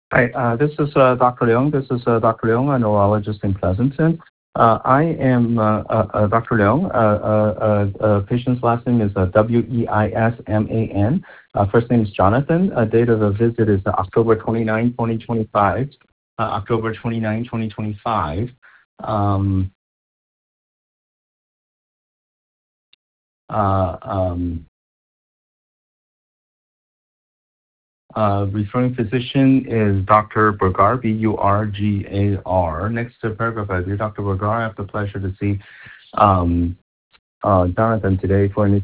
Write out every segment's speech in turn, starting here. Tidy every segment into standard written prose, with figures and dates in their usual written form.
Hi, this is Dr. Leung. This is Dr. Leung, a neurologist in Pleasanton. I am Dr. Leung. Patient's last name is Weisman. First name is Jonathan. Date of the visit is October 29, 2025. October 29, 2025. Um, uh, um, Referring physician is Dr. Burgar, Burgar. Next paragraph, dear Dr. Burgar, I have the pleasure to see um, Jonathan today for an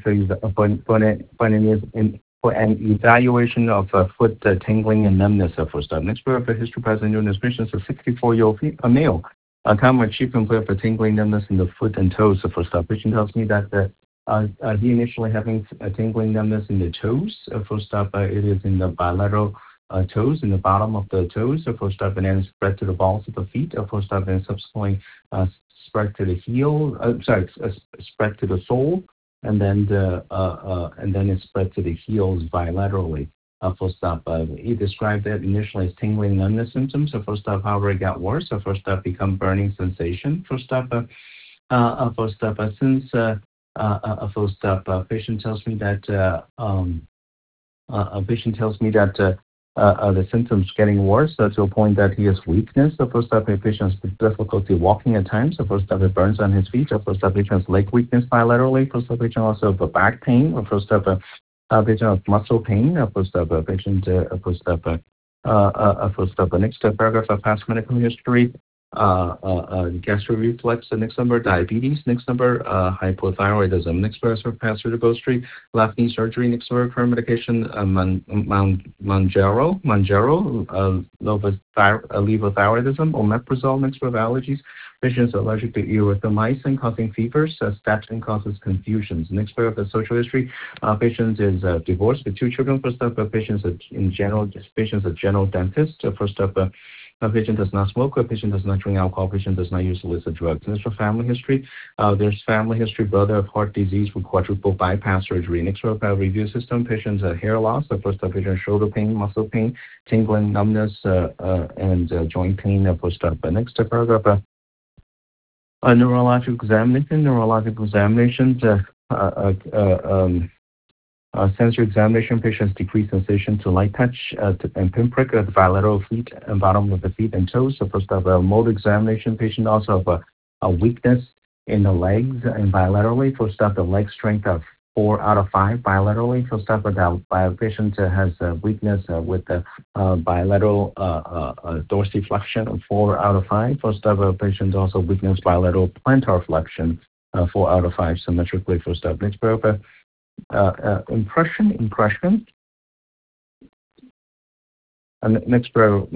evaluation of foot tingling and numbness for step. Next paragraph, history present during this patient is a 64-year-old male. A common chief complaint for tingling numbness in the foot and toes for step. Patient tells me that he initially having tingling numbness in the toes. First up, it is in the bilateral toes, in the bottom of the toes. First up, and then spread to the balls of the feet. First up, and subsequently spread to the heel. Spread to the sole, and then it spread to the heels bilaterally. First up, he described that initially as tingling numbness symptoms. First up, however, it got worse. First up, become burning sensation. First up, since first up, patient tells me that a patient tells me that the symptoms getting worse to a point that he has weakness. The first up, a patient has difficulty walking at times. The first up, it burns on his feet. The first up, patient has leg weakness bilaterally. First up, patient also have back pain. The first up, patient has muscle pain. First up, patient first up. First up, next paragraph of past medical history. Gastric reflux, the next number, diabetes, next number, hypothyroidism, next paragraph, past surgical history, left knee surgery, next number, current medication, Manjaro, levothyroidism, omeprazole, next number, allergies, patients allergic to erythromycin, causing fevers, statin causes confusions. Next paragraph, the social history, patient is divorced with 2 children. First up, patients in general, patients a general dentist. First up, a patient does not smoke, a patient does not drink alcohol, a patient does not use illicit drugs. Next for family history, there's family history, brother of heart disease with quadruple bypass surgery. Next for review system, patient's hair loss, the first up, patient shoulder pain, muscle pain, tingling, numbness, and joint pain. First up, next paragraph, neurological examination, sensory examination, patients decrease sensation to light touch and pinprick at the bilateral feet and bottom of the feet and toes. So first up, motor examination, patient also have a weakness in the legs and bilaterally. First up, the leg strength of 4 out of 5 bilaterally. First up, the patient has weakness with the bilateral dorsiflexion of 4 out of 5. First up, patient also weakness bilateral plantar flexion 4 out of 5 symmetrically. First up, next paragraph. Impression. Next paragraph.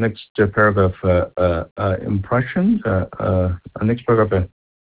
Impression. Next paragraph.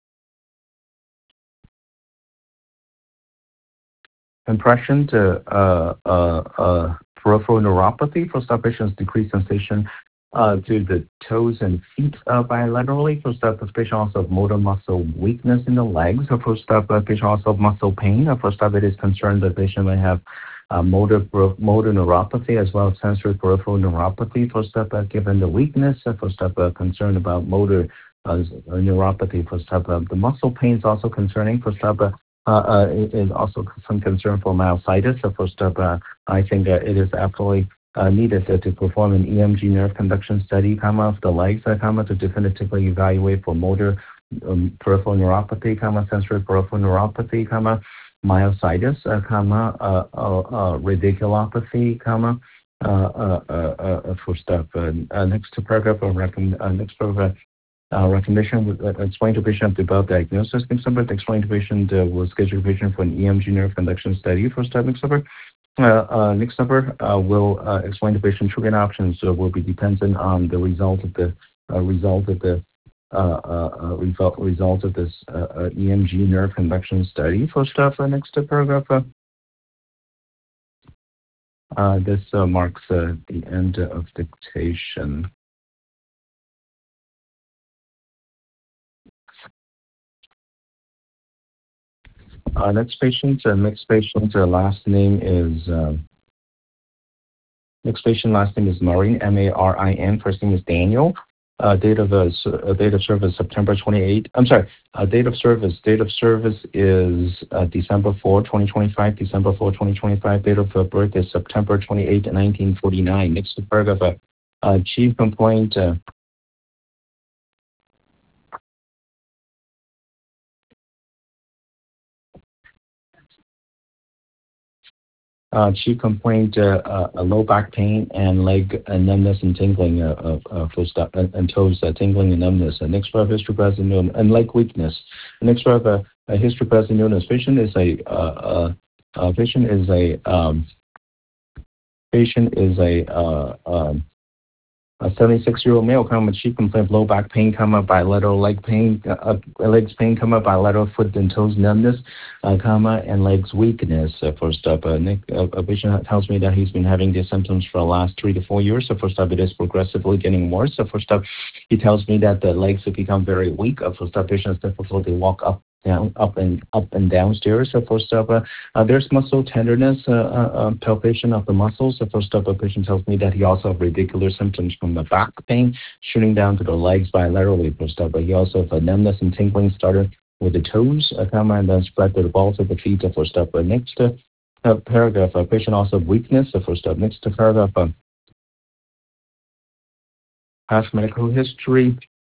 Impression to peripheral neuropathy. First up, patients decreased sensation to the toes and feet bilaterally. First up, the patient also have motor muscle weakness in the legs. First up, patient also have muscle pain. First up, it is concerned that patient may have motor neuropathy as well as sensory peripheral neuropathy. First up, given the weakness. First up, concern about motor neuropathy. First up, the muscle pain is also concerning. First up, is also some concern for myositis. First up, I think it is absolutely needed to perform an EMG nerve conduction study, of the legs, to definitively evaluate for motor peripheral neuropathy, sensory peripheral neuropathy, myositis, radiculopathy, first up, next paragraph, next paragraph. Recommendation explain to patient about diagnosis. Next number, explain to patient will schedule patient for an EMG nerve conduction study. First up, next number. Next number will explain to patient treatment options will be dependent on the result of this EMG nerve conduction study. First up, next paragraph. This marks the end of dictation. Next patient, last name is Next patient, last name is Marin, Marin. First name is Daniel. Date of service September 28. I'm sorry. Date of service is December 4, 2025. December 4, 2025. Date of birth is September 28, 1949. Next paragraph. Chief complaint. Chief complaint, low back pain and leg numbness and tingling, full stop, and toes tingling and numbness. Next paragraph, history present and leg weakness. Next paragraph, history present illness. Patient is a 76-year-old male, chief complaint of low back pain, bilateral leg pain, legs pain, bilateral foot and toes numbness, and legs weakness. First up, a patient tells me that he's been having these symptoms for the last 3 to 4 years. So first up, it is progressively getting worse. So first up, he tells me that the legs have become very weak. First up, patient has difficulty to walk up and downstairs. So first up, there's muscle tenderness, palpation of the muscles. So first up, a patient tells me that he also has radicular symptoms from the back pain shooting down to the legs bilaterally. First up, he also has numbness and tingling started with the toes, and then spread to the balls of the feet. First up, next paragraph, a patient also has weakness. So first up, next paragraph, past medical history.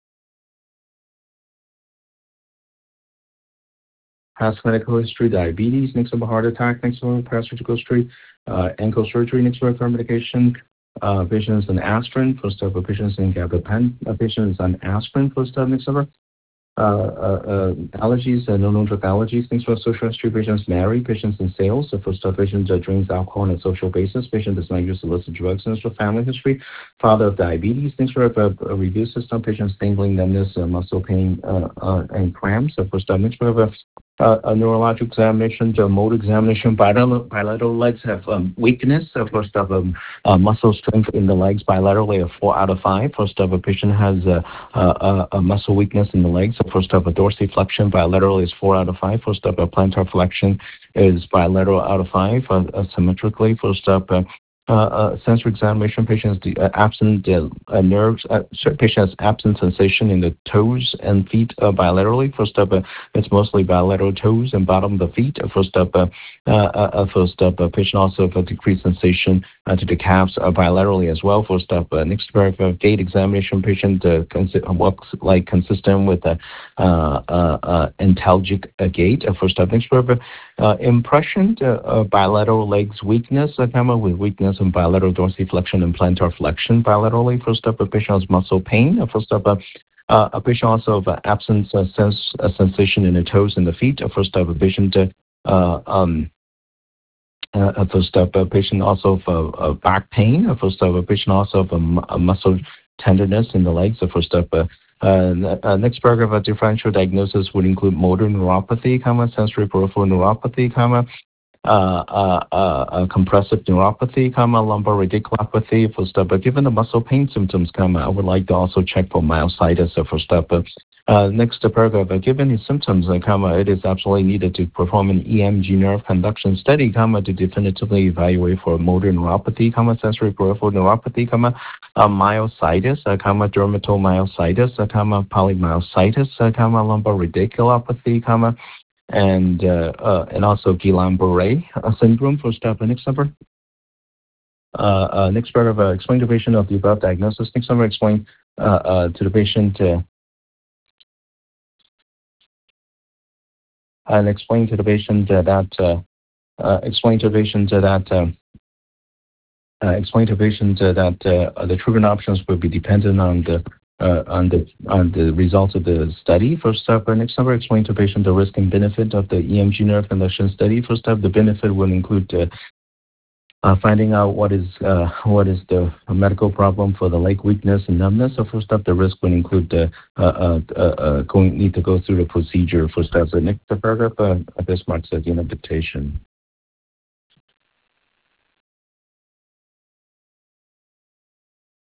Past medical history, diabetes, next up a heart attack, next up past surgical history, ankle surgery, next up medication, patients on aspirin, first up patients in gabapentin, patients on aspirin, first up next up allergies, no drug allergies, things for social history, patients married, patients in sales, the first up patient drinks alcohol on a social basis, patient does not use illicit drugs, things for family history, father of diabetes, things for a review system, patients tingling, numbness, muscle pain, and cramps, the first up next for a neurologic examination, the motor examination, bilateral legs have weakness, first up muscle strength in the legs bilaterally a 4 out of 5, first up a patient has a muscle weakness in the legs, first up a dorsiflexion bilateral is 4 out of 5, first up a plantar flexion is bilateral out of 5, symmetrically, first up sensory examination, patients absent nerves, patient has absent sensation in the toes and feet bilaterally. First up, it's mostly bilateral toes and bottom of the feet. First up, patient also have a decreased sensation to the calves bilaterally as well. First up, next paragraph, gait examination, patient walks like consistent with antalgic gait. First up, next paragraph, impression, bilateral legs weakness, with weakness in bilateral dorsiflexion and plantar flexion bilaterally. First up, a patient has muscle pain. First up, a patient also have absence sensation in the toes and the feet. First up, a patient first up, a patient also have back pain. First up, a patient also have a muscle tenderness in the legs. First up, next paragraph, a differential diagnosis would include motor neuropathy, sensory peripheral neuropathy, compressive neuropathy, lumbar radiculopathy. First up, given the muscle pain symptoms, I would like to also check for myositis. First up, next paragraph, given his symptoms, it is absolutely needed to perform an EMG nerve conduction study, to definitively evaluate for motor neuropathy, sensory peripheral neuropathy, myositis, dermatomyositis, polymyositis, lumbar radiculopathy, and also Guillain-Barré syndrome. First up, next number. Next paragraph, explain to the patient of the above diagnosis. Next number, explain to the patient and explain to the patient that the treatment options will be dependent on the results of the study. First up, next number, explain to the patient the risk and benefit of the EMG nerve conduction study. First up, the benefit will include finding out what is the medical problem for the leg weakness and numbness. So first up, the risk will include need to go through the procedure. First up, the next paragraph, this marks the invitation.